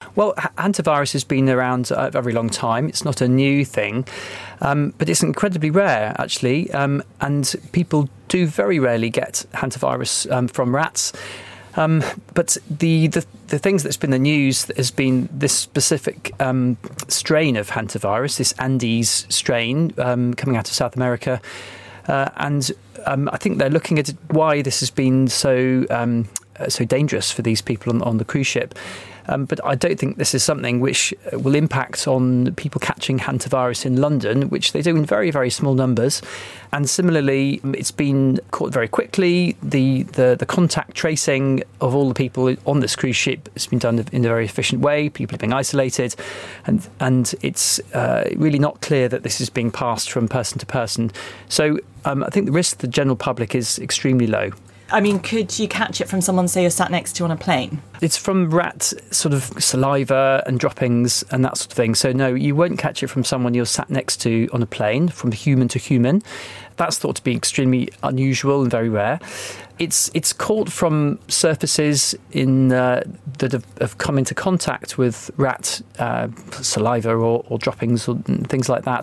Well, hantavirus has been around a very long time. It's not a new thing, but it's incredibly rare, actually, and people do very rarely get hantavirus from rats. But the things that's been the news has been this specific strain of hantavirus, this Andes strain coming out of South America. And I think they're looking at why this has been so dangerous for these people on the cruise ship. But I don't think this is something which will impact on people catching hantavirus in London, which they do in very, very small numbers. And similarly, it's been caught very quickly. The contact tracing of all the people on this cruise ship has been done in a very efficient way. People are being isolated. And it's really not clear that this is being passed from person to person. So I think the risk to the general public is extremely low. I mean, could you catch it from someone, say, you're sat next to on a plane? It's from rat sort of saliva and droppings and that sort of thing. So, no, you won't catch it from someone you're sat next to on a plane, from human to human. That's thought to be extremely unusual and very rare. It's caught from surfaces that have come into contact with rat saliva or droppings or things like that.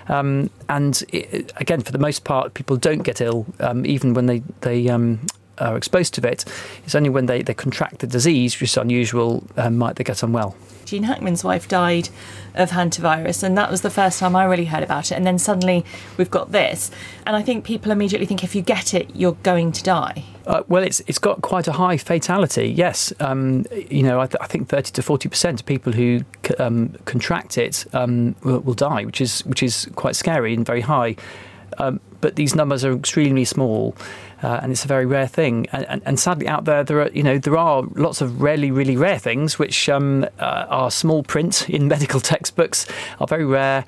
Again, for the most part, people don't get ill, even when they are exposed to it. It's only when they contract the disease, which is unusual, might they get unwell. Gene Hackman's wife died of hantavirus, and that was the first time I really heard about it. And then suddenly we've got this. And I think people immediately think if you get it, you're going to die. Well, it's got quite a high fatality, yes. I think 30 to 40% of people who contract it will die, which is quite scary and very high. But these numbers are extremely small, and it's a very rare thing. And sadly, out there are lots of really, really rare things which are small print in medical textbooks, are very rare,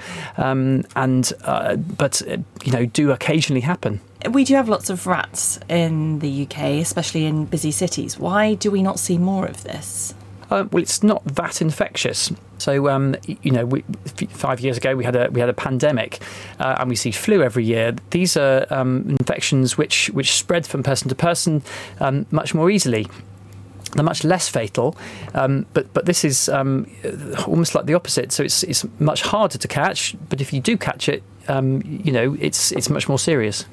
but do occasionally happen. We do have lots of rats in the UK, especially in busy cities. Why do we not see more of this? Well, it's not that infectious. So, 5 years ago we had a pandemic, and we see flu every year. These are infections which spread from person to person much more easily. They're much less fatal, but this is almost like the opposite. So it's much harder to catch. But if you do catch it, it's much more serious.